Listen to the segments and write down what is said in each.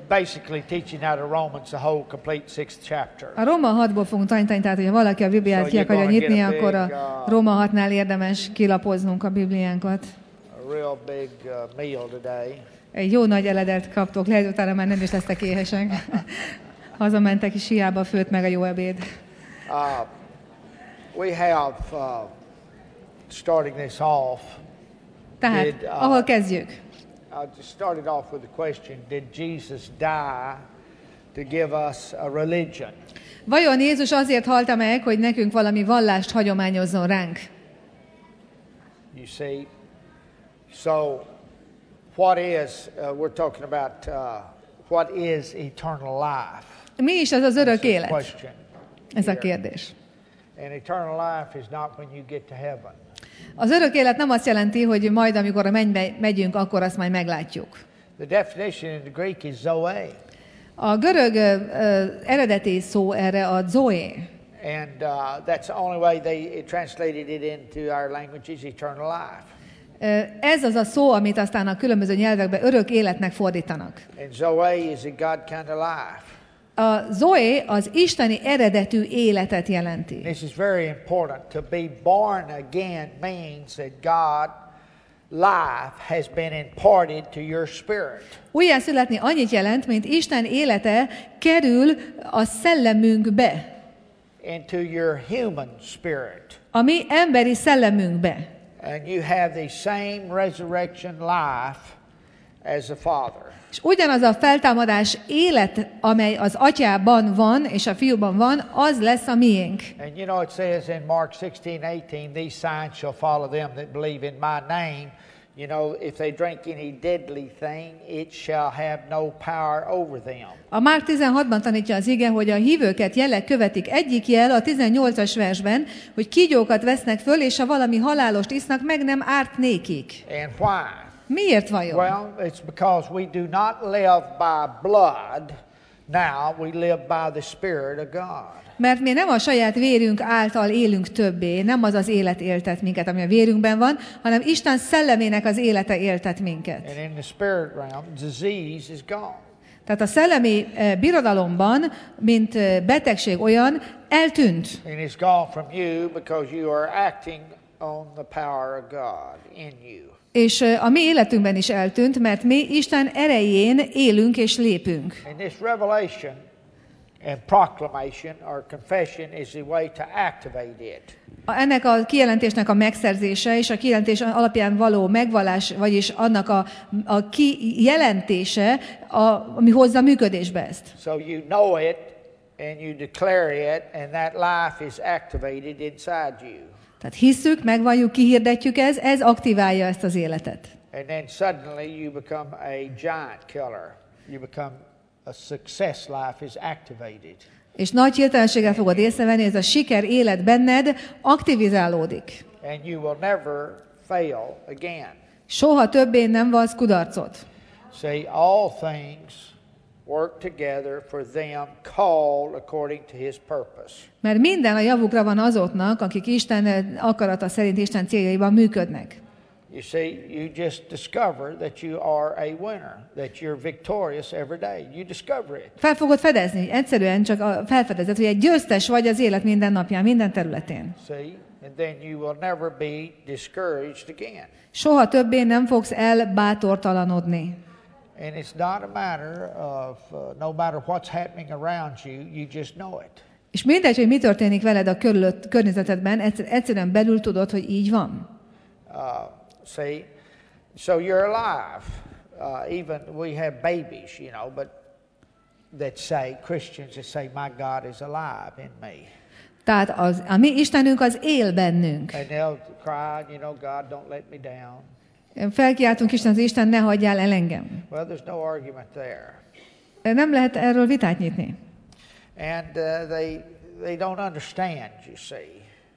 basically teaching out of Romans the whole complete 6th chapter. A Róma 6-ból fogunk tanítani, tehát hogyha valaki a Bibliát ki akarja nyitni, akkor a Róma 6-nál érdemes kilapoznunk a Bibliánkat. A real big meal today. Egy jó nagy eledet kaptok, lehet utána már nem is lesztek éhesek. Hazamentek is, hiába főtt meg a jó ebéd. We have, starting this off, tehát, ahol kezdjük? I just started off with the question, did Jesus die to give us a religion? Vajon Jézus azért halta meg, hogy nekünk valami vallást hagyományozzon ránk? You see, so what is, we're talking about, what is eternal life? Mi is ez az örök élet? Question. Ez a kérdés. And eternal life is not when you get to heaven. Az örök élet nem azt jelenti, hogy majd, amikor a mennybe megyünk, akkor azt majd meglátjuk. The definition in the Greek is zoe. A görög eredeti szó erre a zoe. And that's the only way they translated it into our language is eternal life. Ez az a szó, amit aztán a különböző nyelvekben örök életnek fordítanak. And zoe is a God kind of life. A zoe az isteni eredetű életet jelenti. This is very important. To be born again means that God life has been imparted to your spirit. Újjá születni annyit jelent, mint Isten élete kerül a szellemünkbe. Into your human spirit. A mi emberi szellemünkbe. And you have the same resurrection life as the Father. És ugyanaz a feltámadás élet, amely az atyában van, és a fiúban van, az lesz a miénk. And you know it says in Mark 16:18, these signs shall follow them that believe in my name. You know, if they drink any deadly thing, it shall have no power over them. A Márk 16-ban tanítja az ige, hogy a hívőket jelek követik. Egyik jel a 18-as versben, hogy kígyókat vesznek föl, és ha valami halálost isznak, meg nem árt nékik. And why? Miért vajon? Well, it's because we do not live by blood, now we live by the Spirit of God. Mert mi nem a saját vérünk által élünk többé, nem az az élet éltet minket, ami a vérünkben van, hanem Isten szellemének az élete éltet minket. And in the spirit realm, disease is gone. Tehát a szellemi birodalomban, mint betegség olyan, eltűnt. And it's gone from you because you are acting on the power of God in you. És a mi életünkben is eltűnt, mert mi Isten erején élünk és lépünk. And this revelation and proclamation or confession is the way to activate it. Ennek a kijelentésnek a megszerzése és a kijelentés alapján való megvallás, vagyis annak a kijelentése, ami hozza működésbe ezt. So you know it and you declare it and that life is activated inside you. Tehát hisszük, megvalljuk, kihirdetjük ez aktiválja ezt az életet. And then suddenly you become a giant killer. You become a success life is activated. És nagy hirtelenséggel fogod észrevenni, ez a siker élet benned aktivizálódik. And you will never fail again. Soha többé nem vallsz kudarcot. See, all things work together for them called according to his purpose. Mert minden a javukra van azoknak, akik Isten akarata szerint Isten céljaiban működnek. You see, you just discover that you are a winner, that you're victorious every day. You discover it. Fel fogod fedezni, egyszerűen csak felfedezed, hogy egy győztes vagy az élet minden napján, minden területén. See, and then you will never be discouraged again. Soha többé nem fogsz elbátortalanodni. And it's not a matter of no matter what's happening around you, you just know it. És mindegy, hogy mi történik veled a környezetedben, egyszerűen belül tudod, hogy így van. See, so you're alive. Even we have babies, you know, but that say, Christians that say, my God is alive in me. Tehát a mi Istenünk az él bennünk. And they'll cry, you know, God, don't let me down. Felkiáltunk Isten, ne hagyjál el engem. Well, there's no argument there. Nem lehet erről vitát nyitni. And they don't understand, you see.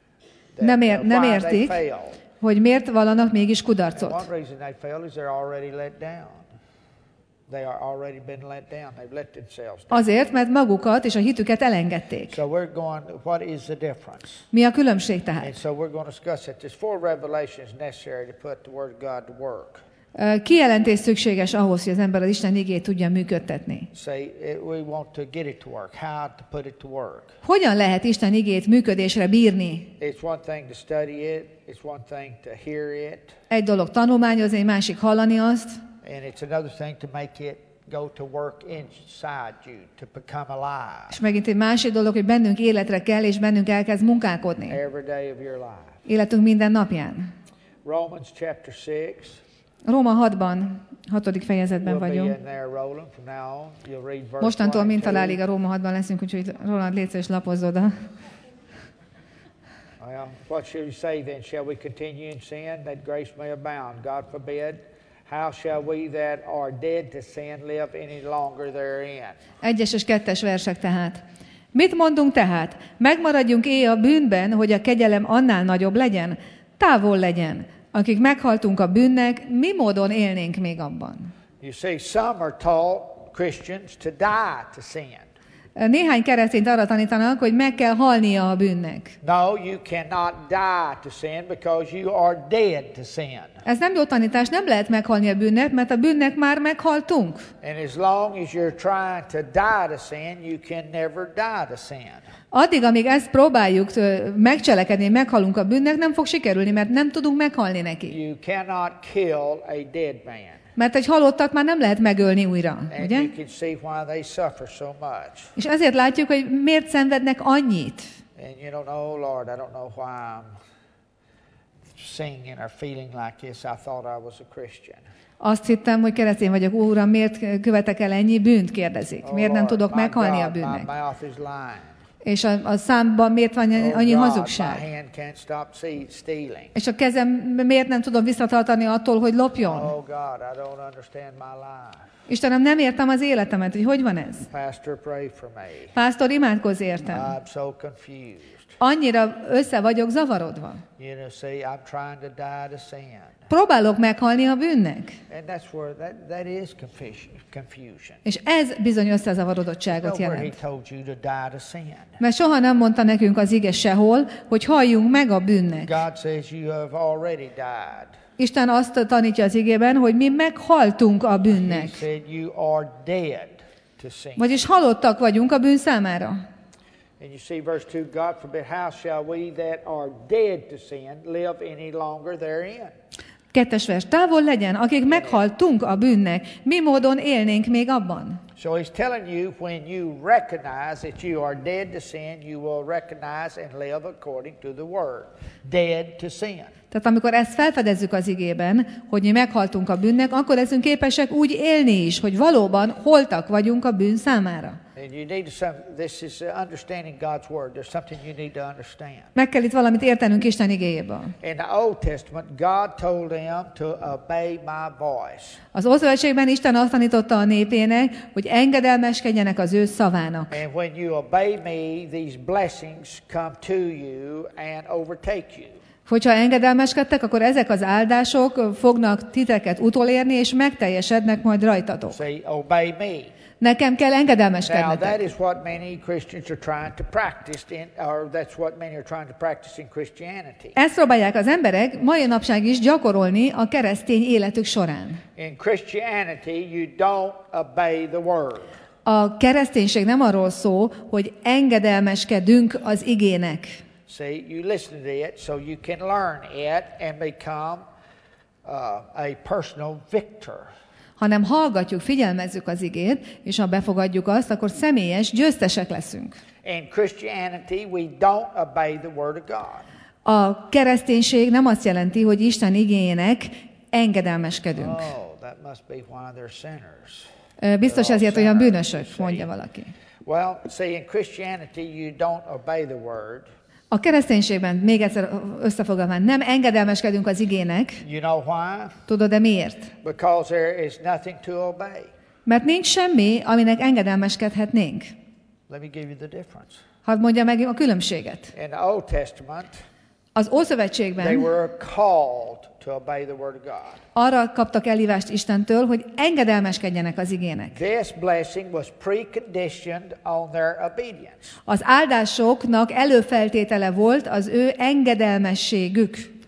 Nem értik, hogy miért vallanak mégis kudarcot. One reason they fail is they're already let down. They are already been let down. They've let themselves down. Azért, mert magukat és a hitüket elengedték. So we're going, what is the difference? Mi a különbség tehát? And so we're going to discuss it. There's 4 revelations necessary to put the Word of God to work. Kijelentés szükséges ahhoz, hogy az ember az Isten igét tudja működtetni. We want to get it to work. How to put it to work. Hogyan lehet Isten igét működésre bírni? It's one thing to study it. It's one thing to hear it. Egy dolog tanulmányozni, egy másik hallani azt. And it's another thing to make it go to work inside you, to become alive. És megint egy másik dolog, hogy bennünk életre kell, és bennünk elkezd munkálkodni. Every day of your life. Életünk minden napján. Romans chapter 6. Róma 6-ban, 6. fejezetben vagyunk. Mostantól mindtalálig a Róma 6-ban leszünk, úgyhogy Roland, légy szíves, lapozz oda. Well, what shall we say then? Shall we continue in sin that grace may abound? God forbid. How shall we that are dead to sin live any longer therein? 1. és 2. versek tehát. Mit mondunk tehát? Megmaradjunk a bűnben, hogy a kegyelem annál nagyobb legyen? Távol legyen. Akik meghaltunk a bűnnek, mi módon élnénk még abban? You see, some are taught Christians to die to sin. Néhány keresztényt arra tanítanak, hogy meg kell halnia a bűnnek. No, you cannot die to sin because you are dead to sin. Ez nem jó tanítás, nem lehet meghalni a bűnnek, mert a bűnnek már meghaltunk. And as long as you're trying to die to sin, you can never die to sin. Addig, amíg ezt próbáljuk megcselekedni, meghalunk a bűnnek, nem fog sikerülni, mert nem tudunk meghalni neki. You cannot kill a dead man. Mert egy halottat már nem lehet megölni újra, ugye? And you can see why they suffer so much. És ezért látjuk, hogy miért szenvednek annyit. And you don't know, Lord, I don't know why I'm singing or feeling like this. I thought I was a Christian. Azt hittem, hogy keresztény vagyok. Uram, miért követek el ennyi bűnt, kérdezik. Miért nem tudok meghalni a bűnnek? És a számban miért van annyi hazugság? És a kezem miért nem tudom visszatartani attól, hogy lopjon? Istenem, nem értem az életemet, hogy van ez? Pásztor, imádkozz értem. Annyira össze vagyok zavarodva. Próbálok meghalni a bűnnek. És ez bizony összezavarodottságot jelent. Mert soha nem mondta nekünk az ige sehol, hogy halljunk meg a bűnnek. Isten azt tanítja az igében, hogy mi meghaltunk a bűnnek. Vagyis halottak vagyunk a bűn számára. And you see verse 2, God forbid, how shall we that are dead to sin live any longer therein? 2. vers. Távol legyen, akik meghaltunk a bűnnek, mi módon élnénk még abban? So he's telling you, when you recognize that you are dead to sin, you will recognize and live according to the word. Dead to sin. Tehát amikor ezt felfedezzük az igében, hogy mi meghaltunk a bűnnek, akkor leszünk képesek úgy élni is, hogy valóban holtak vagyunk a bűn számára. Meg kell itt valamit értenünk Isten igéjéből. Az Ószövetségben Isten azt tanította a népének, hogy engedelmeskedjenek az ő szavának. And when you obey me, these blessings come to you and overtake you. Hogyha engedelmeskedtek, akkor ezek az áldások fognak titeket utolérni, és megteljesednek majd rajtatok. Say, obey me. Nekem kell engedelmeskednetek. Now that is what many Christians are trying to practice that's what many are trying to practice in Christianity. Ezt próbálják az emberek mai napság is gyakorolni a keresztény életük során. In Christianity you don't obey the word. A kereszténység nem arról szól, hogy engedelmeskedünk az igének. See, you listen to it so you can learn it and become a personal victor. Hanem hallgatjuk, figyelmezzük az igét, és ha befogadjuk azt, akkor személyes győztesek leszünk. In Christianity we don't obey the word of God. A kereszténység nem azt jelenti, hogy Isten igéjének engedelmeskedünk. Oh, that must be why they're sinners. Biztos ezért olyan bűnösök, mondja valaki. Well, see, in Christianity you don't obey the word. A kereszténységben, még egyszer összefoglalva, nem engedelmeskedünk az igének. You know why? Tudod-e miért? Because there is nothing to obey. Mert nincs semmi, aminek engedelmeskedhetnénk. Let me give you the difference. Hadd mondja meg a különbséget. In the Old Testament, az Ószövetségben they were called to obey the word of God. Arra kaptak elhívást Istentől, hogy engedelmeskedjenek az igének. This blessing was preconditioned on their obedience. Az áldásoknak előfeltétele volt az ő engedelmességük.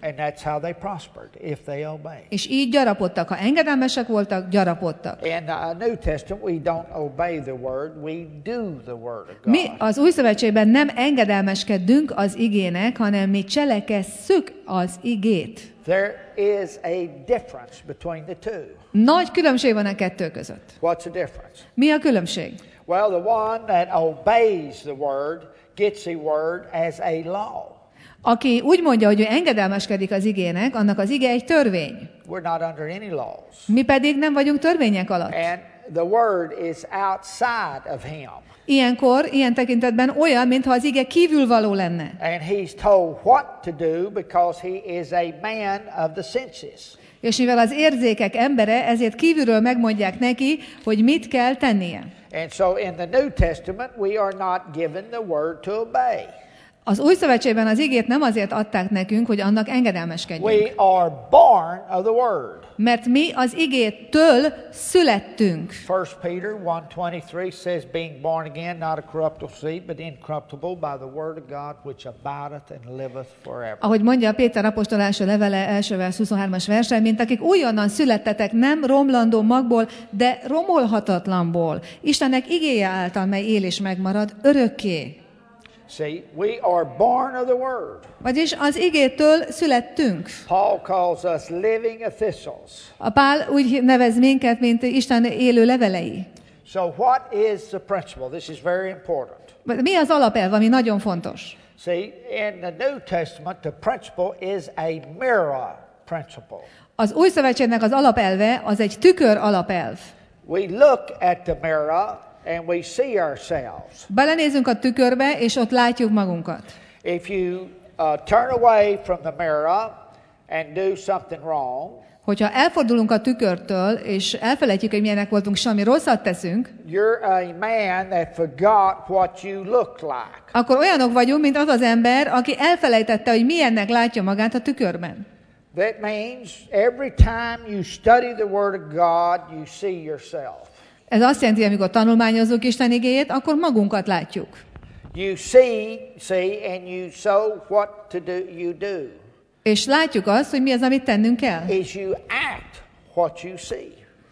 And that's how they prospered, if they obeyed. És így gyarapodtak. Ha engedelmesek voltak, gyarapodtak. In the New Testament, we don't obey the word, we do the word of God. Mi az Új Szövetségben nem engedelmeskedünk az igének, hanem mi cselekesszük az igét. There is a difference between the two. Nagy különbség van a kettő között. What's the difference? Mi a különbség? Well, the one that obeys the word gets the word as a law. Aki úgy mondja, hogy ő engedelmeskedik az igének, annak az ige egy törvény. We're not under any laws. Mi pedig nem vagyunk törvények alatt. And the word is outside of him. Ilyenkor, ilyen tekintetben olyan, mintha az ige kívülvaló lenne. And he's told what to do because he is a man of the senses. És mivel az érzékek embere, ezért kívülről megmondják neki, hogy mit kell tennie. And so in the New Testament we are not given the word to obey. Az Új Szövetségben az igét nem azért adták nekünk, hogy annak engedelmeskedjünk. We are born of the word. Mert mi az igétől születtünk. 1 Peter 1:23 says, being born again, not a corruptible seed, but incorruptible by the word of God, which abideth and liveth forever. Ahogy mondja Péter apostol első levele, első vers 23-as verse, mint akik újonnan születtetek, nem romlandó magból, de romolhatatlanból. Istennek igéje által, mely él és megmarad örökké. See, we are born of the word. Vagyis az igétől születtünk. Paul calls us living epistles. A Pál úgy nevez minket, mint Isten élő levelei. So what is the principle? This is very important. Mi az alapelv, ami nagyon fontos? See, in the New Testament, the principle is a mirror principle. Az Új Szövetségnek az alapelve az egy tükör alapelv. We look at the mirror and we see ourselves. Belenézünk a tükörbe, és ott látjuk magunkat. If you turn away from the mirror and do something wrong, hogyha elfordulunk a tükörtől, és elfelejtjük, hogy milyenek voltunk, és ami rosszat teszünk, you're a man that forgot what you look like. Akkor olyanok vagyunk, mint az az ember, aki elfelejtette, hogy milyennek látja magát a tükörben. That means every time you study the Word of God, you see yourself. Ez azt jelenti, amikor tanulmányozzuk Isten igéjét, akkor magunkat látjuk. You see, and you show what to do, you do. És látjuk azt, hogy mi az, amit tennünk kell. Is you act what you see.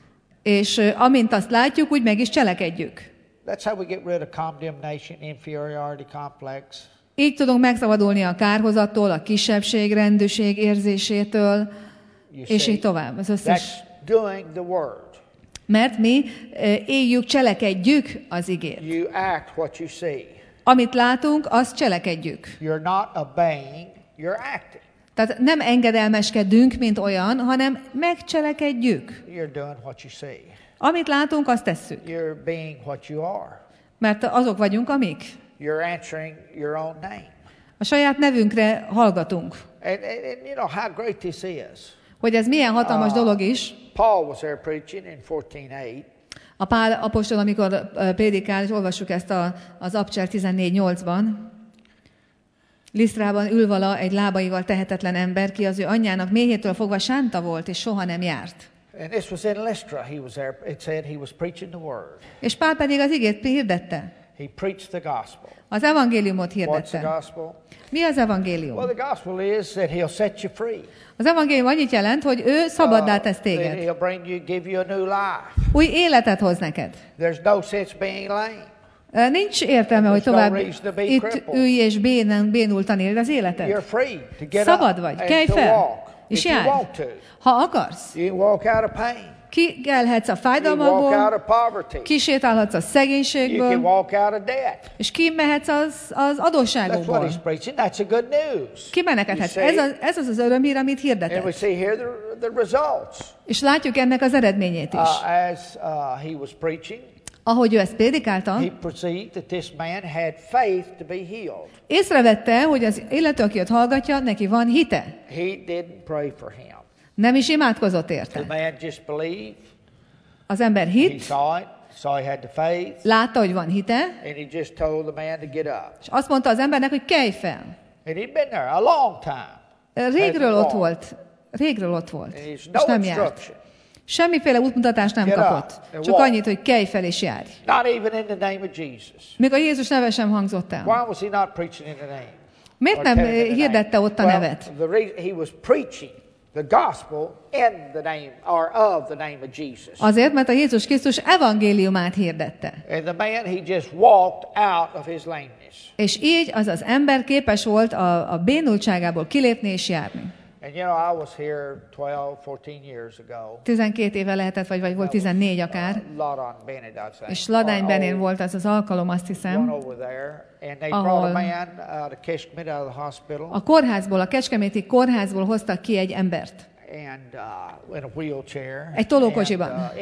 És amint azt látjuk, úgy meg is cselekedjük. That's how we get rid of condemnation, inferiority complex. Így tudunk megszabadulni a kárhozattól, a kisebbség, rendűség érzésétől, és így tovább. Az összes. That's doing the word. Mert mi éljük, cselekedjük az igét. You act what you see. Amit látunk, azt cselekedjük. You're not obeying, you're acting. Tehát nem engedelmeskedünk, mint olyan, hanem megcselekedjük. You're doing what you see. Amit látunk, azt tesszük. You're being what you are. Mert azok vagyunk, amik. You're answering your own name. A saját nevünkre hallgatunk. And you know how great this is. Hogy ez milyen hatalmas dolog is. Paul was there preaching in 14:8. A Pál apostol, amikor prédikál, és olvassuk ezt az Abcsel 14:8-ban. Lisztrában ül vala egy lábaival tehetetlen ember, ki az ő anyjának méhétől fogva sánta volt, és soha nem járt. And this was in Lystra. He was there. It said he was preaching the word. És Pál pedig az igét hirdette. He preached the gospel. Az evangéliumot What's hirdette. the gospel? Mi az evangélium? Well, the gospel is that he'll set you free. Az evangélium annyit jelent, hogy ő szabaddá tesz téged. He'll bring you, give you a new life. Új életet hoz neked. There's no sense being lame. Nincs értelme, hogy tovább itt ülj és bénultan éld az életet. You're free to get Szabad vagy, kelj fel, és járj. Ha akarsz. You can walk out of pain. Kikelhetsz a fájdalmakból, kisétálhatsz a szegénységből, és kimehetsz az adósságokból. Kimenekethetsz. Ez az örömhír, amit hirdetett. És látjuk ennek az eredményét is. Ahogy ő ezt prédikálta, észrevette, hogy az illető, aki ott hallgatja, neki van hite. Nem is imádkozott érte. Az ember hitt, látta, hogy van hite, és azt mondta az embernek, hogy kelj fel. Régről ott volt, és nem járt. Semmiféle útmutatást nem kapott. Csak annyit, hogy kelj fel és járj. Még a Jézus neve sem hangzott el. Miért nem hirdette ott a nevet? He was preaching the gospel in the name or of the name of Jesus. Azért, mert a Jézus Krisztus evangéliumát hirdette. And the man, he just walked out of his lameness. És így az ember képes volt a bénultságából kilépni és járni. And you know, I was here 12-14 years ago. 12 éve lehetett, vagy volt 14 akár. És Ladány Benén volt az alkalom, azt hiszem, ahol a kórházból, a kecskeméti kórházból hoztak ki egy embert. Egy tolókocsiban.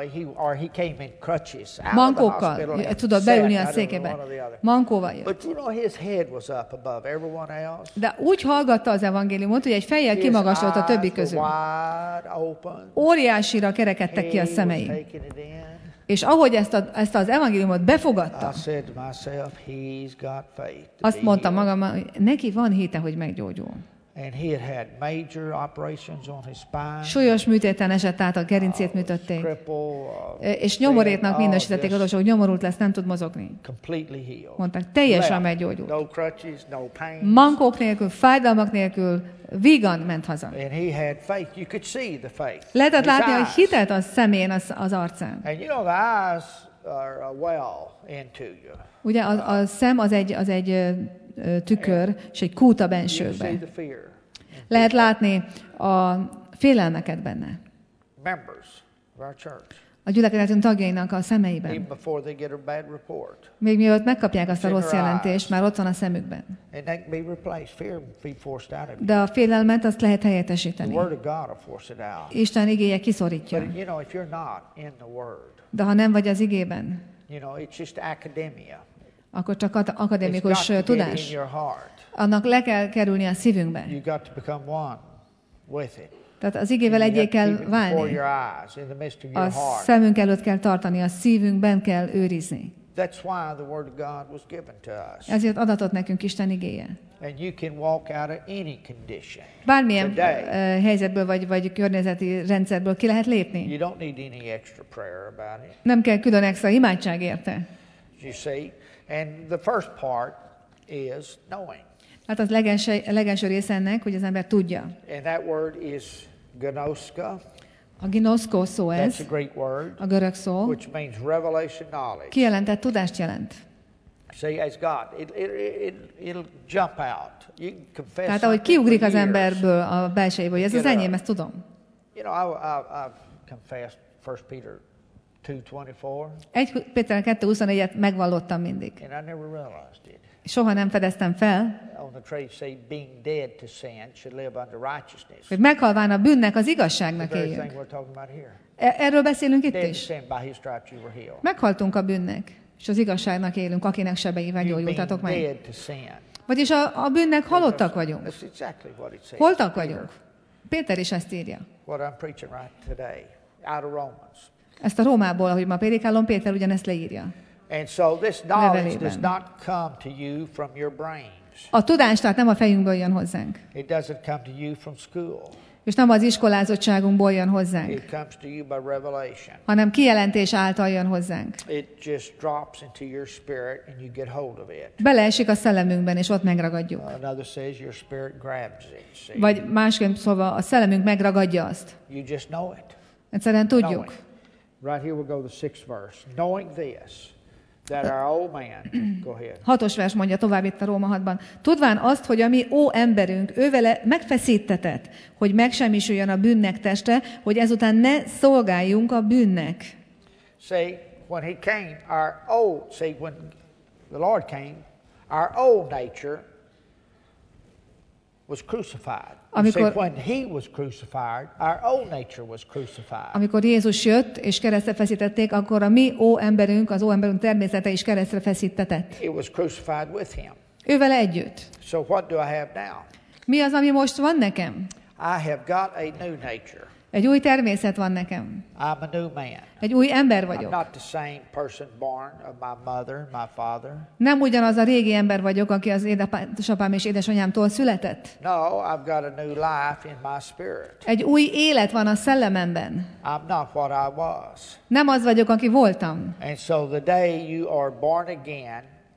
Mankókkal. Tudod beülni a székében. Mankóval jött. De úgy hallgatta az evangéliumot, hogy egy fejjel kimagasolt a többi közül. Óriásira kerekedtek ki a szemei. És ahogy ezt az evangéliumot befogadta, azt mondtam magammal, hogy neki van hite, hogy meggyógyul. Súlyos műtéten esett át, a gerincét műtötték. És nyomorétnak minősítették, az hogy nyomorult lesz, nem tud mozogni. Mondták, teljesen meggyógyult. Mankók nélkül, fájdalmak nélkül, vígan ment haza. Lehetett látni a hitet a szemén, az arcán. Ugye a szem az egy tükör, és egy kút a bensőkben. Lehet látni a félelmeket benne. A gyülekezetünk tagjainak a szemeiben. Még mielőtt megkapják azt a rossz jelentést, már ott van a szemükben. De a félelmet azt lehet helyettesíteni. Isten igéje kiszorítja. De ha nem vagy az igében, akkor csak akadémikus tudás. Annak le kell kerülni a szívünkbe. Tehát az igével egyé kell válni. A szemünk előtt kell tartani, a szívünkben kell őrizni. Ezért adatot nekünk Isten igéje. Bármilyen helyzetből vagy környezeti rendszerből ki lehet lépni. Nem kell külön extra imádság érte. And the first part is knowing. Hát az legelső része ennek, hogy az ember tudja. And that word is gnoska. A gnosko szó ez. That's a Greek word. A görög szó. Which means revelation knowledge. Kijelentett tudást jelent. See, as God, it'll jump out. You can confess. Tehát ahogy kiugrik az emberből a belsejéből, ez az enyém, ezt tudom. You know, I've confessed 1 Peter 2:24. 1 Péter 2:24-et megvallottam mindig. And I never realized it. Soha nem fedeztem fel, hogy meghalván a bűnnek az igazságnak éljünk. Erről beszélünk itt is. Meghaltunk a bűnnek, és az igazságnak élünk, akinek sebeivel gyógyultatok meg. Vagyis a bűnnek halottak vagyunk. Holtak vagyunk. Péter is ezt írja. Ezt a Rómából, ahogy ma prédikálom, Péter ugyanezt leírja. And so this knowledge does not come to you from your brains. A tudás tehát nem a fejünkből jön hozzánk. It doesn't come to you from school. És nem az iskolázottságunkból jön hozzánk. It comes to you by revelation. Hanem kijelentés által jön hozzánk. It just drops into your spirit and you get hold of it. Beleesik a szellemünkben, és ott megragadjuk. Another says your spirit grabs it. See? Vagy másként szólva, a szellemünk megragadja azt. You just know it. Egyszerűen tudjuk. Right here we'll go to the 6th verse. Knowing this, that our old man, go ahead. 6. vers mondja tovább itt a Róma 6-ban. Tudván azt, hogy a mi ó emberünk ővele megfeszítetett, hogy megsemmisüljön a bűnnek teste, hogy ezután ne szolgáljunk a bűnnek. See, when the Lord came, our old nature was crucified. Amikor Jézus jött és keresztre feszítették, akkor a mi óemberünk, az óemberünk természete is keresztre feszítetett. Ő vele együtt. So what do I have now? Mi az, ami most van nekem? I have got a new nature. Egy új természet van nekem. I'm a new man. Egy új ember vagyok. I'm not the same person born of my mother, my father. Nem ugyanaz a régi ember vagyok, aki az édesapám és édesanyámtól született. No, I've got a new life in my spirit. Egy új élet van a szellememben. I'm not what I was. Nem az vagyok, aki voltam. And so the day you are born again,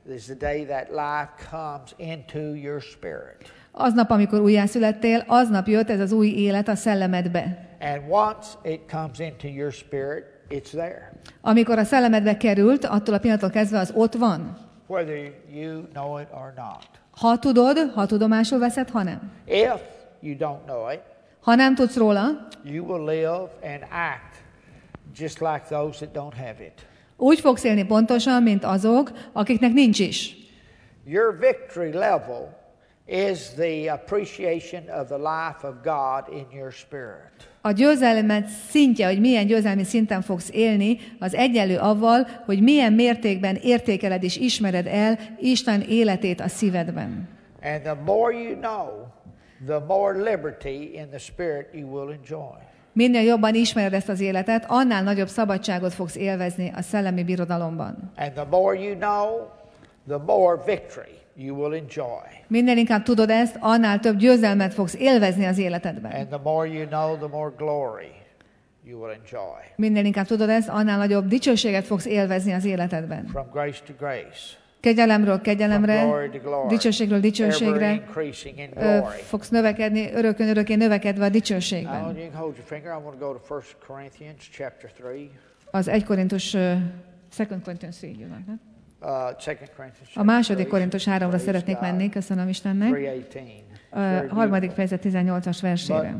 is the day that life comes into your spirit. Aznap, amikor újjászülettél, aznap jött ez az új élet a szellemedbe. And once it comes into your spirit, it's there. Amikor a szellemedbe került, attól a pillanattól kezdve az ott van. Whether you know it or not. Ha tudod, ha tudomásul veszed, ha nem. If you don't know it, ha nem tudsz róla, you will live and act just like those that don't have it. Úgy fogsz élni pontosan, mint azok, akiknek nincs is. Your victory level is the appreciation of the life of God in your spirit. A győzelmed szintje, hogy milyen győzelmi szinten fogsz élni, az egyenlő avval, hogy milyen mértékben értékeled és ismered el Isten életét a szívedben. And the more you know, the more liberty in the spirit you will enjoy. Minél jobban ismered ezt az életet, annál nagyobb szabadságot fogsz élvezni a szellemi birodalomban. And the more you know, the more victory you will enjoy. Minél inkább tudod ezt, annál több győzelmet fogsz élvezni az életedben. And the more you know, the more glory you will enjoy. Minél inkább tudod ezt, annál nagyobb dicsőséget fogsz élvezni az életedben. From grace to grace. Kegyelemről kegyelemre, dicsőségről dicsőségre fogsz növekedni, örökön örökké növekedve a dicsőségben. Az 1 Korintus 2 Corinthians 3, a második Korintus 3-ra szeretnék menni, köszönöm Istennek. A harmadik fejezet 18-as versére.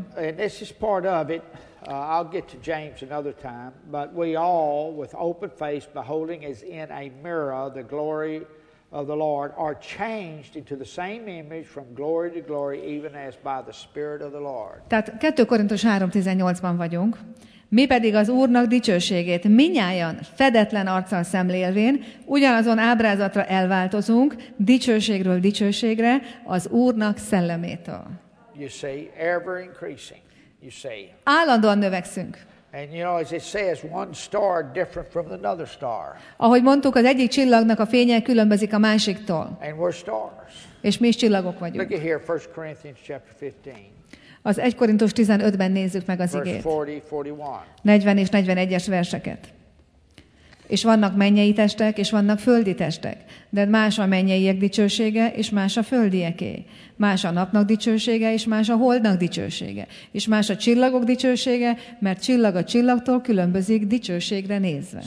I'll get to James another time, but we all, with open face, beholding as in a mirror the glory of the Lord, are changed into the same image from glory to glory, even as by the Spirit of the Lord. Tehát 2 Korintus 3:18-ban vagyunk. Mi pedig az Úrnak dicsőségét minnyájan fedetlen arccal szemlélvén, ugyanazon ábrázatra elváltozunk, dicsőségről dicsőségre, az Úrnak szellemétől. You see, ever increasing. You see. Állandóan növekszünk. And you know, as it says, one star different from another star. Ahogy mondtuk, az egyik csillagnak a fénye különbözik a másiktól. And we're stars. És mi is csillagok vagyunk. Look at here, 1 Corinthians chapter 15. Az 1 Korintus 15-ben nézzük meg az igét. 40 és 41-es verseket. És vannak mennyei testek, és vannak földi testek. De más a mennyeiek dicsősége, és más a földieké. Más a napnak dicsősége, és más a holdnak dicsősége. És más a csillagok dicsősége, mert csillag a csillagtól különbözik dicsőségre nézve.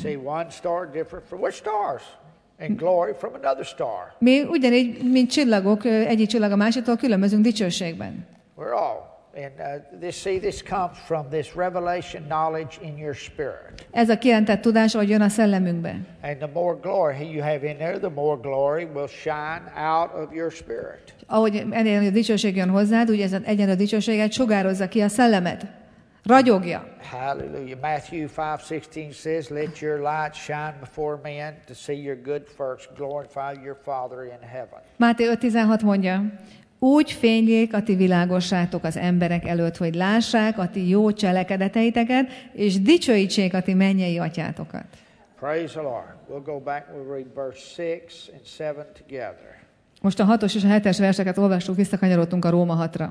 Mi ugyanígy, mint csillagok, egyik csillag a másiktól különbözünk dicsőségben. We're all. And this comes from this revelation knowledge in your spirit. Ez a kijelentett tudás, hogy jön a szellemünkbe. And the more glory you have in there, the more glory will shine out of your spirit. Ahogy ennél a dicsőség jön hozzád, úgy ez egyenlő dicsőséget sugározza ki a szellemed. Ragyogja. Hallelujah. Matthew 5:16 says, "Let your light shine before men to see your good works, glorify your Father in heaven." Máté 5:16 mondja: úgy fényljék a ti világossátok az emberek előtt, hogy lássák a ti jó cselekedeteiteket, és dicsőítsék a ti mennyei atyátokat. Praise the Lord. We'll go back and we'll read verse 6 and 7 together. Most a 6-os és a 7-es verseket olvastuk, visszakanyarodtunk a Róma 6-ra.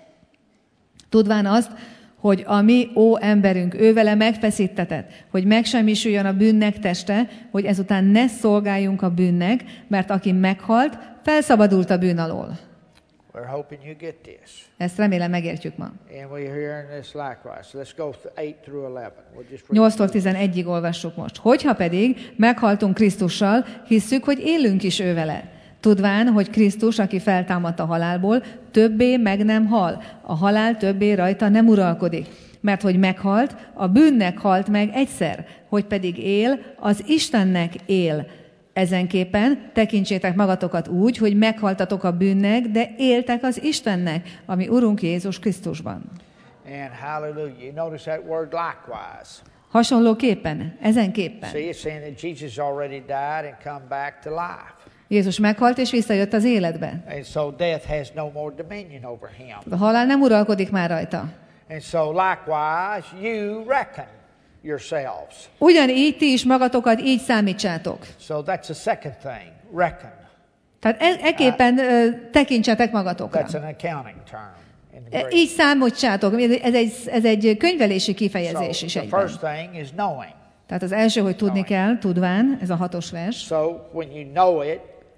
Tudván azt, hogy a mi ó emberünk ővele megfeszítetett, hogy megsemmisüljön a bűnnek teste, hogy ezután ne szolgáljunk a bűnnek, mert aki meghalt, felszabadult a bűn alól. We're hoping you get this. Ezt remélem megértjük ma. And we're hearing this likewise. So let's go 8 through 11. 8-tól 11-ig olvassuk most. Hogyha pedig meghaltunk Krisztussal, hisszük, hogy élünk is ő vele. Tudván, hogy Krisztus, aki feltámadt a halálból, többé meg nem hal. A halál többé rajta nem uralkodik. Mert hogy meghalt, a bűnnek halt meg egyszer, hogy pedig él, az Istennek él. Ezenképpen tekintsétek magatokat úgy, hogy meghaltatok a bűnnek, de éltek az Istennek, ami Urunk Jézus Krisztusban. And hallelujah. You notice that word likewise. Hasonlóképpen, ezenképpen. See, it's saying that Jesus already died and come back to life. Jézus meghalt és visszajött az életbe. And so death has no more dominion over him. A halál nem uralkodik már rajta. And so likewise you reckon yourselves. Ugyanígy ti is magatokat így számítsátok. So that's the second thing, reckon. Tehát ekképpen tekintsetek magatokra. That's an accounting term. Így számítsátok. Ez egy könyvelési kifejezés is egyben. The first thing is knowing. Tehát az első, hogy tudni kell, tudván, ez a 6-os vers. So when you know it,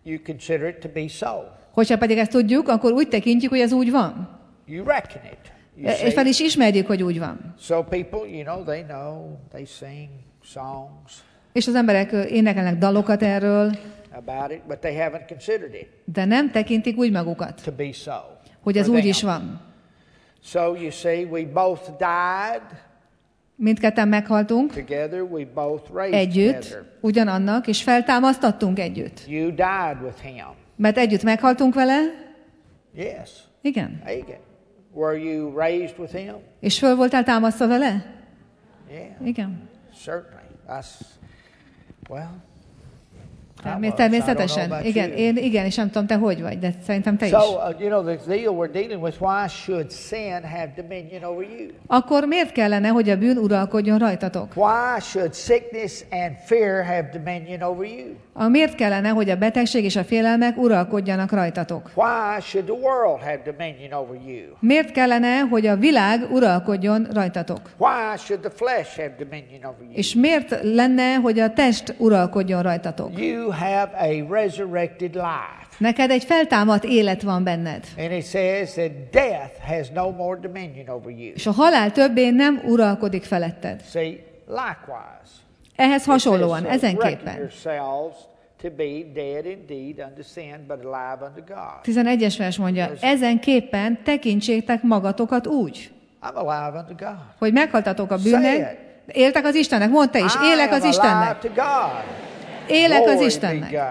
you consider it to be so. Hogyha pedig ezt tudjuk, akkor úgy tekintjük, hogy ez úgy van. You reckon it. És fel is ismerjük, hogy úgy van. So people, they know, they sing songs. És az emberek énekelnek dalokat erről. About it, but they haven't considered it. De nem tekintik úgy magukat, to be so, hogy ez úgy is van. So you see, we both died. Mindketten meghaltunk. Together, we both raised együtt, together. ugyanannak, és feltámasztattunk együtt. You died with him. Mert együtt meghaltunk vele. Yes. Igen. Again. Were you raised with him? És föl voltál támasztva vele? Yeah. Igen. Certainly. Well. Természetesen. Igen, és nem tudom, te hogy vagy, de szerintem te is. So, the deal we're dealing with, why should sin have dominion over you? Akkor miért kellene, hogy a bűn uralkodjon rajtatok? Why should sickness and fear have dominion over you? Miért kellene, hogy a betegség és a félelmek uralkodjanak rajtatok? Why should the world have dominion over you? Miért kellene, hogy a világ uralkodjon rajtatok? Why should the flesh have dominion over you? És miért lenne, hogy a test uralkodjon rajtatok? You have a resurrected life. Neked egy feltámadt élet van benned. And it says that death has no more dominion over you. És a halál többé nem uralkodik feletted. See, likewise. Ehhez hasonlóan, ezenképpen. 11-es vers mondja, ezenképpen tekintsétek magatokat úgy, hogy meghaltatok a bűnnek, éltek az Istennek, mondd te is, élek az Istennek. Élek az Istennek.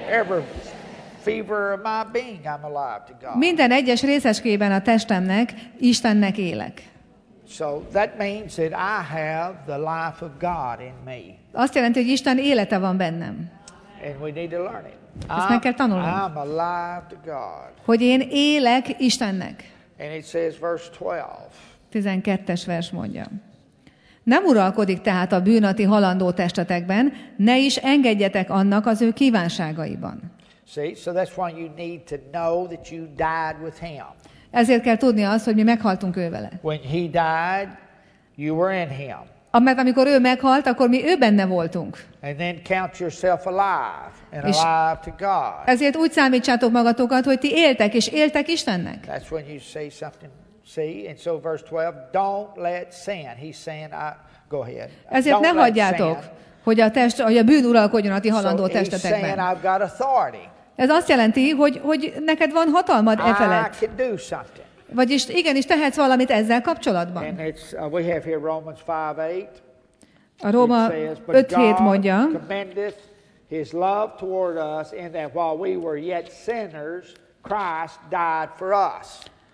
Minden egyes részecskében a testemnek, Istennek élek. So that means that I have the life of God in me. Azt jelenti, hogy Isten élete van bennem. And we need to learn it. Ezt meg kell tanulnom. I'm alive to God. Hogy én élek Istennek. And it says verse 12. 12-es vers mondja. Nem uralkodik tehát a bűn a ti halandó testetekben, ne is engedjetek annak az ő kívánságaiban. See, so that's why you need to know that you died with him. Ezért kell tudni azt, hogy mi meghaltunk ő vele. When he died, you were in him. Mert amikor ő meghalt, akkor mi ő benne voltunk. And then count yourself alive and alive to God. Ezért úgy számítsátok magatokat, hogy ti éltek, és éltek Istennek. That's when you say something. See, and so verse 12, don't let sin. He's saying, go ahead. Ezért ne hagyjátok, hogy a bűn uralkodjon a ti halandó testetekben. He's saying, I've got authority. Ez azt jelenti, hogy neked van hatalmad e felett. I can do something. Vagyis igenis tehetsz valamit ezzel kapcsolatban. And we have here Romans 5:8. A Róma 5:7 mondja. Commendeth his love toward us in that while we were yet sinners, Christ died for us.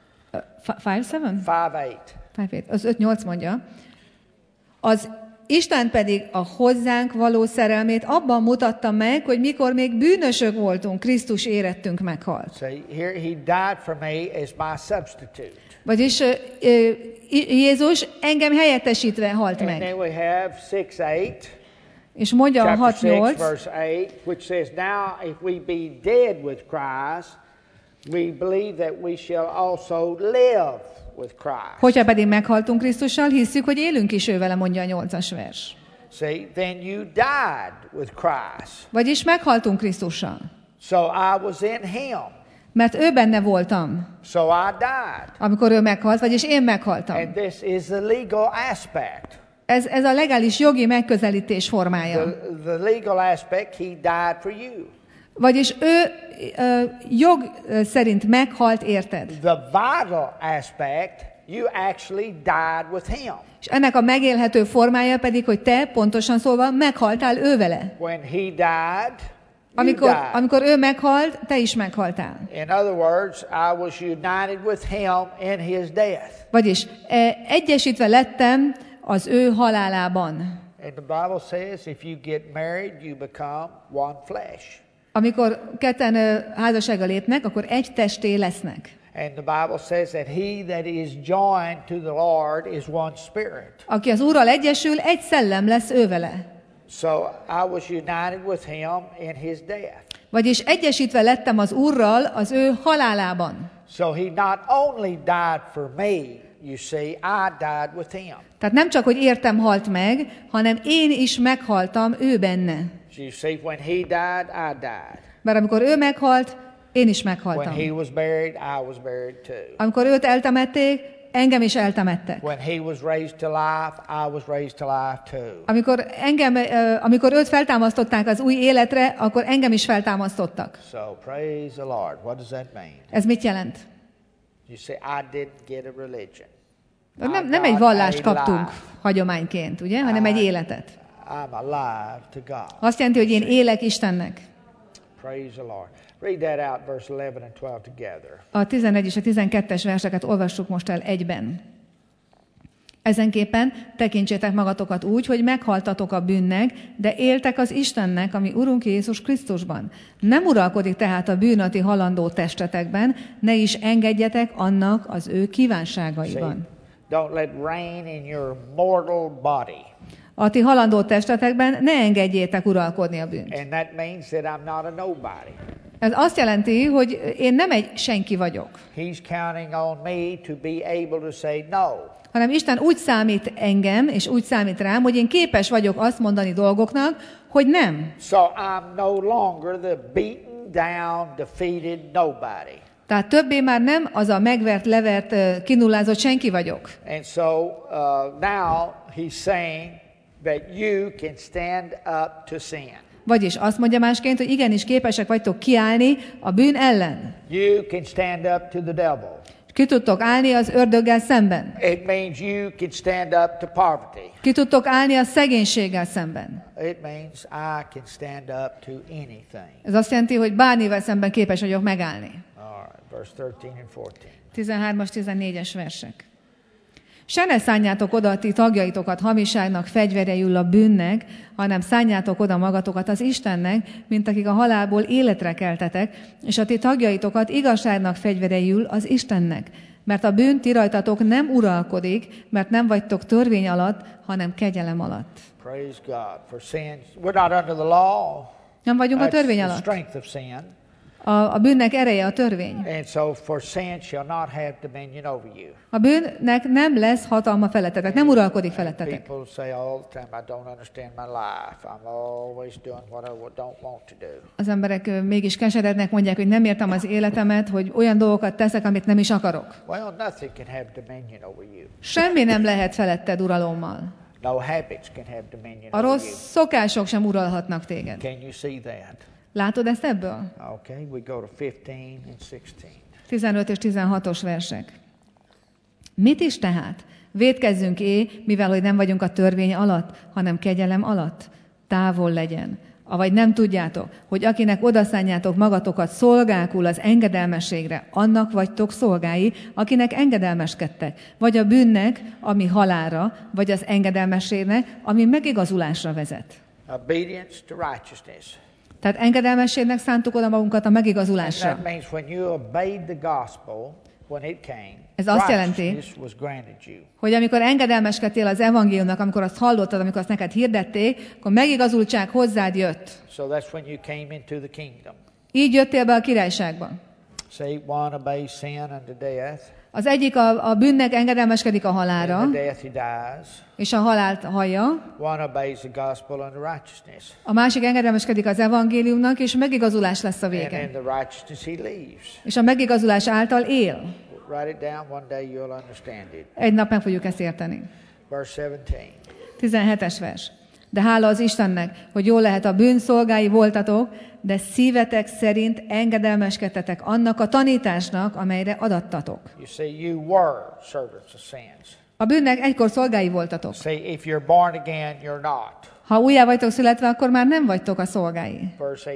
5:7? 5:8. Az 5:8 mondja. Az Isten pedig a hozzánk való szerelmét abban mutatta meg, hogy mikor még bűnösök voltunk, Krisztus érettünk meghalt. See, here he died for me as my substitute. Vagyis Jézus engem helyettesítve halt meg. And then we have 6:8. És mondja a 6:8, verse 8, which says, now if we be dead with Christ, we believe that we shall also live with Christ. Hogyha pedig meghaltunk Krisztussal, hisszük, hogy élünk is ővele, mondja a 8-as vers. See, then you died with Christ. Vagyis meghaltunk Krisztussal. So I was in him. Mert ő benne voltam. So I died. Amikor ő meghalt, vagyis én meghaltam. And this is the legal aspect. Ez a legális jogi megközelítés formája. The legal aspect, he died for you. Vagyis ő jog szerint meghalt érted. The vital aspect, you actually died with him. És ennek a megélhető formája pedig, hogy te pontosan szólva meghaltál ő vele. When he died, amikor ő meghalt, te is meghaltál. In other words, I was united with him in his death. Vagyis egyesítve lettem az ő halálában. And the Bible says if you get married, you become one flesh. Amikor ketten házasságra lépnek, akkor egy testé lesznek. And the Bible says that he that is joined to the Lord is one spirit. Aki az Úrral egyesül, egy szellem lesz ő vele. So I was united with him in his death. Vagyis egyesítve lettem az Úrral az ő halálában. So he not only died for me, you see, I died with him. Tehát nem csak, hogy értem halt meg, hanem én is meghaltam ő benne. You see, when he died, I died. Mert amikor ő meghalt, én is meghaltam. When he was buried, I was buried too. Amikor őt eltemették, engem is eltemettek. When he was raised to life, I was raised to life too. Amikor őt feltámasztották az új életre, akkor engem is feltámasztottak. So praise the Lord. What does that mean? Ez mit jelent? You say, I didn't get a religion. Nem egy vallást kaptunk hagyományként, ugye, hanem egy életet. I'm alive to God. Azt jelenti, hogy én élek Istennek. Praise the Lord. Read that out, verse 11 and 12 together. A 11 és a 12-es verseket olvassuk most el egyben. Ezenképpen tekintsétek magatokat úgy, hogy meghaltatok a bűnnek, de éltek az Istennek, ami Urunk Jézus Krisztusban. Nem uralkodik tehát a bűn a ti halandó testetekben, ne is engedjetek annak az ő kívánságaiban. Don't let reign in your mortal body. A ti halandó testetekben ne engedjétek uralkodni a bűnt. And that means that I'm not a nobody. Ez azt jelenti, hogy én nem egy senki vagyok. He's counting on me to be able to say no. Hanem Isten úgy számít engem, és úgy számít rám, hogy én képes vagyok azt mondani dolgoknak, hogy nem. So I'm no longer the beaten down, defeated nobody. Tehát többé már nem az a megvert, levert, kinullázott senki vagyok. And so now he's saying that you can stand up to sin. Vagyis azt mondja másként, hogy igenis képesek vagytok kiállni a bűn ellen. You can stand up to the devil. Ki tudtok állni az ördöggel szemben. It means you can stand up to poverty. Ki tudtok állni a szegénységgel szemben. It means I can stand up to anything. Ez azt jelenti, hogy bármivel szemben képes vagyok megállni. All right, verse 13 and 14. 13-as, 14-es versek. Se ne szánjátok oda a ti tagjaitokat hamiságnak, fegyvereiül a bűnnek, hanem szánjátok oda magatokat az Istennek, mint akik a halálból életre keltetek, és a ti tagjaitokat igazságnak fegyvereiül az Istennek. Mert a bűn ti rajtatok nem uralkodik, mert nem vagytok törvény alatt, hanem kegyelem alatt. Praise God. For sin, we're not under the law. Nem vagyunk a That's törvény the alatt. strength of sin. A bűnnek ereje a törvény. And so for sin shall not have dominion over you. A bűnnek nem lesz hatalma felettetek, nem uralkodik felettetek. People say all the time, I don't understand my life. I'm always doing what I don't want to do. Az emberek mégis keserednek, mondják, hogy nem értem az életemet, hogy olyan dolgokat teszek, amit nem is akarok. Well, nothing can have dominion over you. Semmi nem lehet feletted uralommal. No habits can have dominion A over you. rossz szokások sem uralhatnak téged. Can you see that? Látod ezt ebből? Okay, we go to 15 and 16. 15 és 16-os versek. Mit is tehát? Vétkezzünk mivel hogy nem vagyunk a törvény alatt, hanem kegyelem alatt? Távol legyen. Avagy nem tudjátok, hogy akinek odaszánjátok magatokat szolgákul az engedelmességre, annak vagytok szolgái, akinek engedelmeskedtek, vagy a bűnnek, ami halálra, vagy az engedelmességnek, ami megigazulásra vezet. Obedience to righteousness. Tehát engedelmességnek szántuk oda magunkat a megigazulásra. That means when you obeyed the gospel, when it came, Ez azt jelenti, righteousness was granted you. hogy amikor engedelmeskedtél az evangéliumnak, amikor azt hallottad, amikor azt neked hirdették, akkor megigazultság hozzád jött. So that's when you came into the kingdom. Így jöttél be a királyságba. See, one obeys sin unto death, Az egyik a bűnnek engedelmeskedik a halálra, and the death he dies. és a halált hallja. One obeys the gospel unto righteousness, A másik engedelmeskedik az evangéliumnak, és megigazulás lesz a and vége. in the righteousness he lives. És a megigazulás által él. Write it down, one day you'll understand it. Egy nap meg fogjuk ezt érteni. Verse 17. 17-es vers. De hála az Istennek, hogy jól lehet a bűn szolgái voltatok, de szívetek szerint engedelmeskedtetek annak a tanításnak, amelyre adattatok. You see, you were servants of sins. A bűnnek egykor szolgái voltatok. See, if you're born again, you're not. Ha újjá vagytok születve, akkor már nem vagytok a szolgái. Verse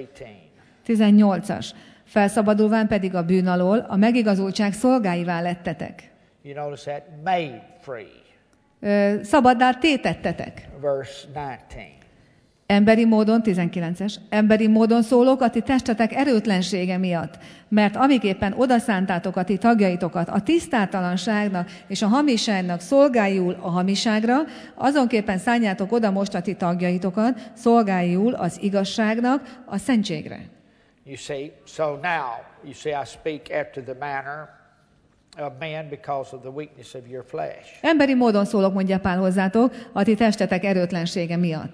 18. 18-as. Felszabadulván pedig a bűn alól, a megigazultság szolgáivá lettetek. You notice that? Made free. Szabaddá tétettetek. Verse 19. Emberi módon, 19-es, emberi módon szólok a ti testetek erőtlensége miatt, mert amiképpen odaszántátok a ti tagjaitokat a tisztátalanságnak és a hamiságnak szolgáljul a hamiságra, azonképpen szánjátok oda most a ti tagjaitokat szolgáljul az igazságnak, a szentségre. You see, so now, you see, I speak after the manner of man because of the weakness of your flesh. Emberi módon szólok, mondja Pál hozzátok, a ti testetek erőtlensége miatt.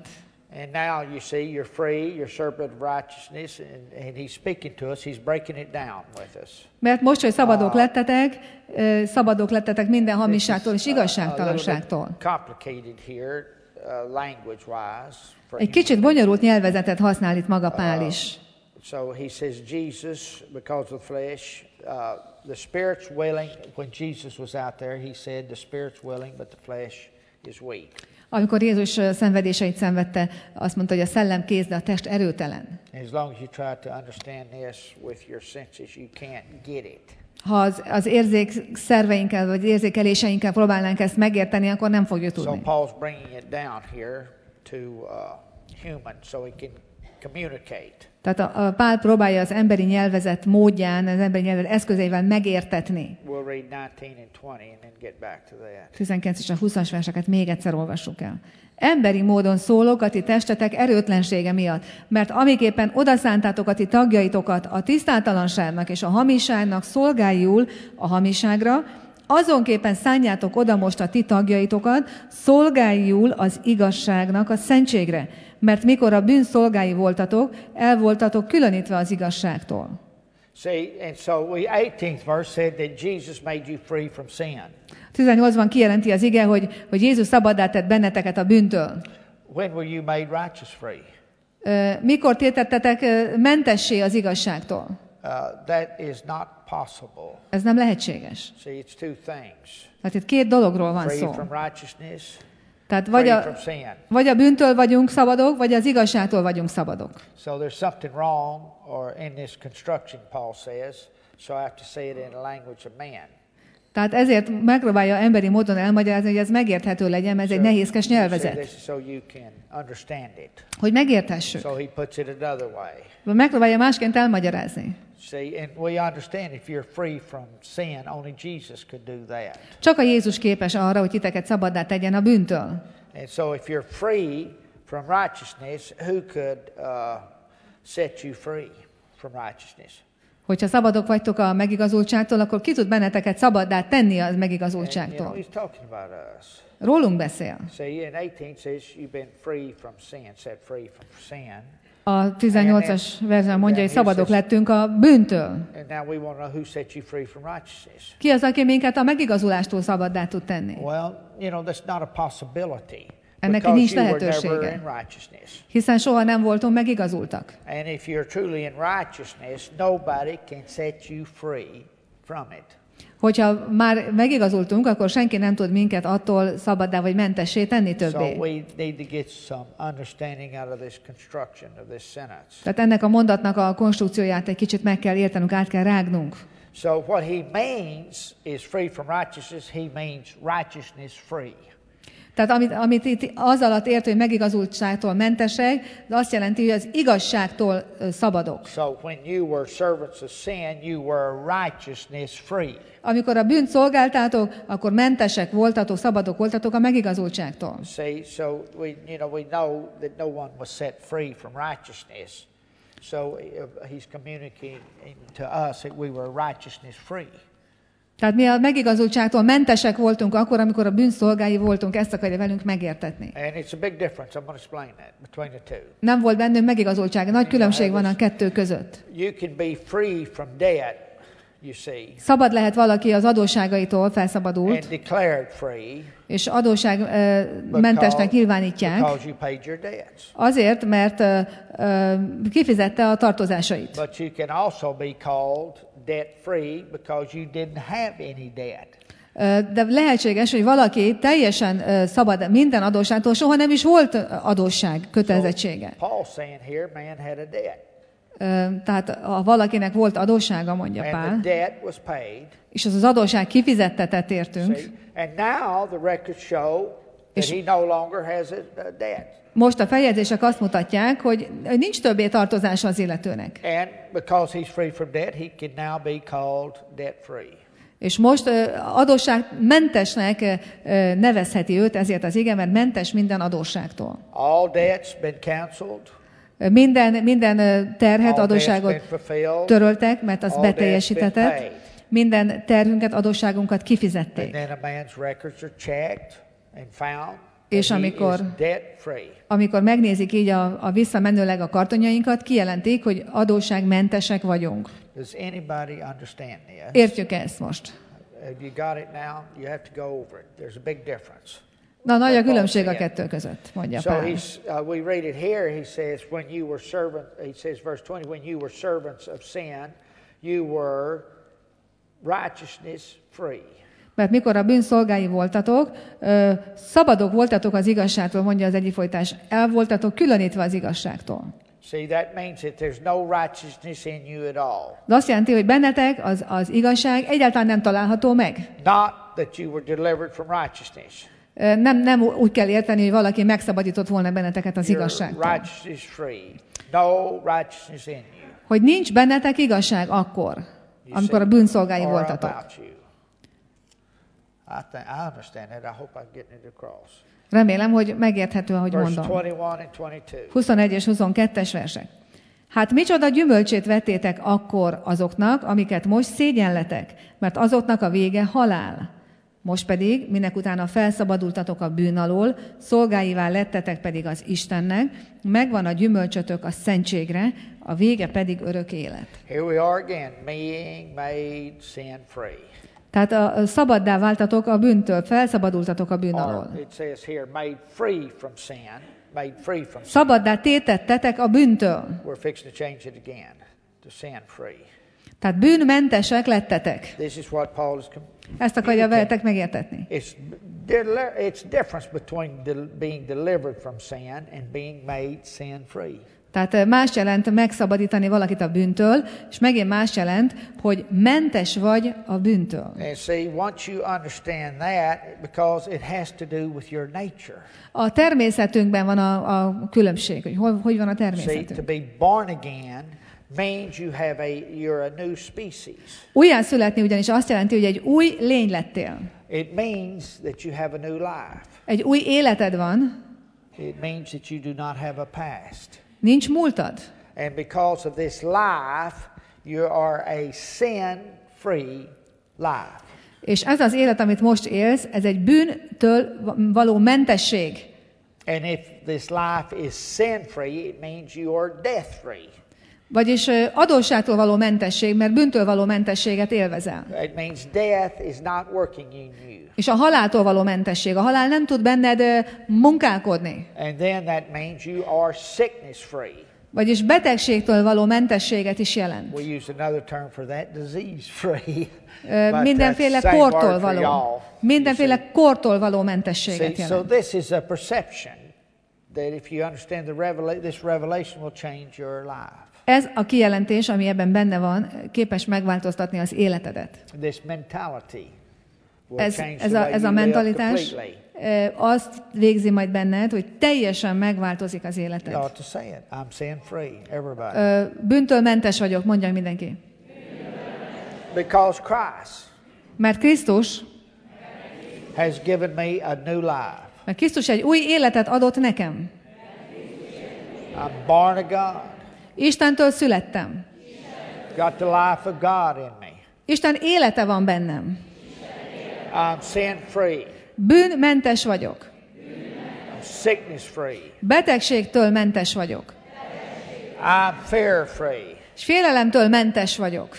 And now you see you're free, you're servant of righteousness, and he's speaking to us, he's breaking it down with us. Mert most, hogy szabadok lettetek minden hamiságtól és igazságtalanságtól. Complicated here, language-wise. Egy kicsit bonyolult nyelvezetet használ itt maga Pál is. So he says Jesus, because of the flesh, the spirit's willing. When Jesus was out there, he said the spirit's willing, but the flesh is weak. Amikor Jézus szenvedéseit szenvedte, azt mondta, hogy a szellem kész, de a test erőtelen. As long as you try to understand this with your senses, you can't get it. Ha az érzékszerveinkkel vagy érzékeléseinkkel próbálnánk ezt megérteni, akkor nem fogjuk tudni. So Paul's bringing it down here to human, so he can communicate. Tehát a Pál próbálja az emberi nyelvezet módján, az emberi nyelvezet eszközeivel megértetni. We'll read 19 and 20 and then get back to that. 19 és a 20-as verseket még egyszer olvassuk el. Emberi módon szólok a ti testetek erőtlensége miatt, mert amiképpen odaszántátok a ti tagjaitokat a tisztátalanságnak és a hamiságnak szolgáljul a hamiságra, azonképpen szánjátok oda most a ti tagjaitokat, szolgáljul az igazságnak a szentségre. Mert mikor a bűn szolgái voltatok, el voltatok különítve az igazságtól. See, and so the 18th verse said that Jesus made you free from sin. 18-ban kijelenti az ige, hogy Jézus szabaddá tett benneteket a bűntől. When were you made righteous free? Mikor tétettetek mentessé az igazságtól? That is not possible. Ez nem lehetséges. See, it's two things. Hát itt két dologról van szó. Free from righteousness. Tehát vagy a bűntől vagyunk szabadok, vagy az igazságtól vagyunk szabadok. So there's something wrong or in this construction, Paul says, so I have to say it in the language of man. Tehát ezért megpróbálja emberi módon elmagyarázni, hogy ez megérthető legyen, mert ez egy nehézkes nyelvezet. Hogy megérthessük. So he puts it another way. Megpróbálja másként elmagyarázni. See, and we understand if you're free from sin, only Jesus could do that. Csak a Jézus képes arra, hogy titeket szabaddá tegyen a bűntől. And so if you're free from righteousness, who could set you free from righteousness? Hogyha szabadok vagytok a megigazultságtól, akkor ki tud benneteket szabaddá tenni a megigazultságtól? And, he's talking about us. Rólunk beszél. See, in 18 says you've been free from sin, set free from sin. A 18-as versben mondja, hogy szabadok lettünk a bűntől. Ki az, aki minket a megigazulástól szabaddá tud tenni? Ennek nincs lehetősége, hiszen soha nem voltunk megigazultak. Hogyha már megigazultunk, akkor senki nem tud minket attól szabaddá vagy mentessé tenni többé. Tehát ennek a mondatnak a konstrukcióját egy kicsit meg kell értenünk, át kell rágnunk. So what he means is free from righteousness, he means righteousness free. Tehát amit itt az alatt ért, hogy megigazultságtól mentesek, de azt jelenti, hogy az igazságtól szabadok. So when you were servants of sin, you were righteousness free. Amikor a bűnt szolgáltátok, akkor mentesek voltatok, szabadok voltatok a megigazultságtól. See, so we know that no one was set free from righteousness. So he's communicating to us that we were righteousness free. Tehát mi a megigazultságtól mentesek voltunk akkor, amikor a bűn szolgái voltunk, ezt akarja velünk megértetni. Nem volt bennünk megigazultság, nagy különbség van a kettő között. Szabad lehet valaki az adósságaitól, felszabadult, és adósságmentesnek nyilvánítják, azért, mert kifizette a tartozásait. But you can also be called debt-free because you didn't have any debt. De lehetséges, hogy valaki teljesen szabad minden adósságtól, soha nem is volt adósság, kötelezettsége. Tehát ha valakinek volt adóssága, mondja Pál, és az adósság kifizettetett értünk, és most a feljegyzések azt mutatják, hogy nincs többé tartozása az illetőnek. És most adósságmentesnek nevezheti őt, ezért az ige, mert mentes minden adósságtól. Minden terhet, adósságot töröltek, mert az beteljesítetett. Minden terhünket, adósságunkat kifizették. És amikor megnézik így a visszamenőleg a kartonjainkat, kijelentik, hogy adósságmentesek vagyunk. Értjük ezt most? Na, nagy a különbség a kettő között, mondja Pál. We read it here, he says, when you were verse 20, when you were servants of sin, you were righteousness free. Mert mikor a bűn szolgái voltatok, szabadok voltatok az igazságtól, mondja az egyik folytás, el voltatok különítve az igazságtól. See, that means that there's no righteousness in you at all. De azt jelenti, hogy bennetek az igazság egyáltalán nem található meg. Not that you were delivered from righteousness. Nem úgy kell érteni, hogy valaki megszabadított volna benneteket az igazságtól. Hogy nincs bennetek igazság akkor, amikor a bűn szolgái voltatok. Remélem, hogy megérthető, ahogy mondom. 21 és 22-es versek. Hát micsoda gyümölcsét vettétek akkor azoknak, amiket most szégyenletek, mert azoknak a vége halál. Most pedig, minekutána felszabadultatok a bűn alól, szolgáivá lettetek pedig az Istennek, megvan a gyümölcsötök a szentségre, a vége pedig örök élet. Here we are again, being made sin free. Tehát a szabaddá váltatok a bűntől, felszabadultatok a bűn alól. It says here, made free from sin, made free from sin. Szabaddá tétettetek a bűntől. We're fixing to change it again, to sin free. Tehát bűnmentesek lettetek. This is what Paul is ezt akarja veletek megértetni. It's difference between being delivered from sin and being made sin free. Tehát más jelent megszabadítani valakit a bűntől, és megint más jelent, hogy mentes vagy a bűntől. And see, once you understand that, because it has to do with your nature. A természetünkben van a különbség, hogy van a természetünk. See, to be born again means you're a new species. Újjá születni ugyanis azt jelenti, hogy egy új lény lettél. It means that you have a new life. Egy új életed van. It means that you do not have a past. Nincs múltad. And because of this life, you are a sin-free life. És ez az élet, amit most élsz, ez egy bűntől való mentesség. And if this life is sin-free, it means you are death-free. Vagyis adósságtól való mentesség, mert bűntől való mentességet élvezel. It means death is not working in you. És a haláltól való mentesség. A halál nem tud benned munkálkodni. And then that means you are sickness free. Vagyis betegségtől való mentességet is jelent. We use another term for that, disease free. Mindenféle kortól való mentességet jelent. So this is a perception that if you understand this revelation will change your life. Ez a kijelentés, ami ebben benne van, képes megváltoztatni az életedet. Ez a mentalitás azt végzi majd benned, hogy teljesen megváltozik az életed. Bűntől mentes vagyok, mondja mindenki. Mert Krisztus mert Krisztus egy új életet adott nekem. I'm born of God. Istentől születtem. Got the life of God in me. Isten élete van bennem. I'm sin free. Bűnmentes vagyok. I'm sickness free. Betegségtől mentes vagyok. I'm fear free. És félelemtől mentes vagyok.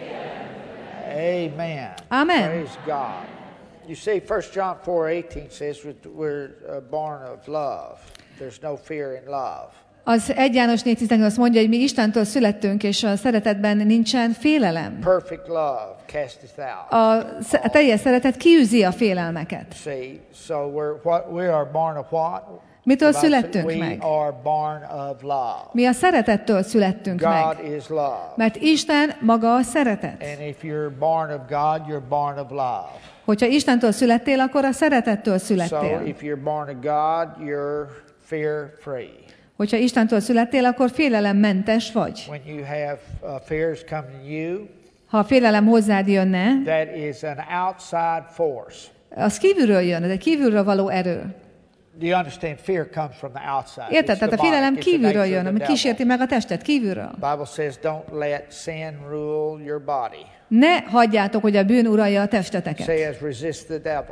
Amen. Amen. Praise God. You see, 1 John 4:18 says we're born of love. There's no fear in love. Az 1 János 4:18 mondja, hogy mi Istentől születtünk, és a szeretetben nincsen félelem. Perfect love casteth out. A teljes szeretet kiűzi a félelmeket. See, so we are born of what? Mitől születtünk meg? We are born of love. Mi a szeretettől születtünk meg. God is love. Mert Isten maga a szeretet. And if you're born of God, you're born of love. Hogyha Istentől születtél, akkor a szeretettől születtél. So if you're born of God, you're fear free. Hogyha Istentől születtél, akkor félelemmentes vagy. When you have fears come to you, ha a félelem hozzád jönne, that is an outside force. Az kívülről jön, ez egy kívülről való erő. Do you understand? Fear comes from the outside. Érted? Tehát a félelem kívülről jön, ami kísérti meg a testet, kívülről. The Bible says, don't let sin rule your body. Ne hagyjátok, hogy a bűn uralja a testeteket. It says, resist the devil.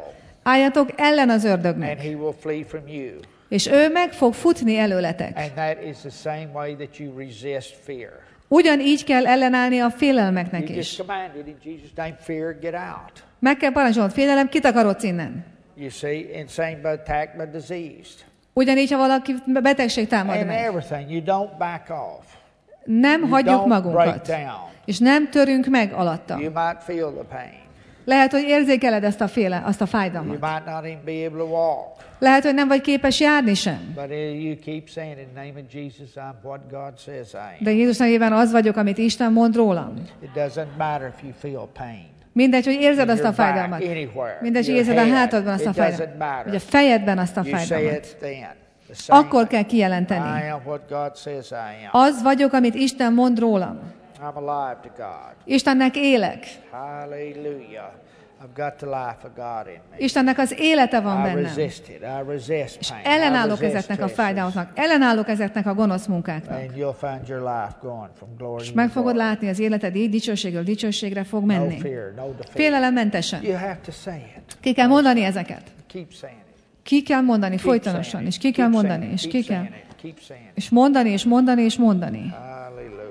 Álljatok ellen az ördögnek. And he will flee from you. És ő meg fog futni előletek. And that is the same way that you resist fear. Ugyanígy kell ellenállni a félelmeknek You is. just commanded in Jesus' name, fear, get out. Meg kell parancsolnod, félelem, kitakarodsz innen. You see, and same by attack by diseased. Ugyanígy, ha valaki betegség támad And meg. everything, you don't back off. Nem You hagyjuk don't magunkat. break down. És nem törünk meg alatta. You might feel the pain. Lehet, hogy érzékeled azt a You fájdalmat. might not even be able to walk. Lehet, hogy nem vagy képes járni sem. But you keep saying, in the name of Jesus, I'm what God says I am. De Jézus nevében az vagyok, amit Isten mond rólam. It doesn't matter if you feel pain. Mindegy, hogy érzed azt a Your back, fájdalmat. anywhere. Mindegy, hogy Your érzed a head. hátadban azt a It doesn't fájdalmat. matter. Vagy a fejedben azt a You say fájdalmat. it then. The same Akkor kell thing. kijelenteni. I am what God says I am. Az vagyok, amit Isten mond rólam. I'm alive to God. Istennek élek. Hallelujah. I've got the life of God in me. Istennek az élete van I bennem. resist it. I resist És pain. ellenállok I resist ezeknek a stresses. fájdalmaknak. Ellenállok ezeknek a gonosz munkáknak. And you'll find your life going from glory És to meg fogod glory. látni, az életed így dicsőségről dicsőségre fog No menni. fear, no defeat. Félelemmentesen. You have to say it. Ki kell mondani ezeket. Keep saying it. Ki kell mondani Keep folytonosan, saying és it. ki kell Keep mondani, saying it. és Keep ki kell. saying it. Keep saying it. És mondani, és mondani, és mondani. Hallelujah.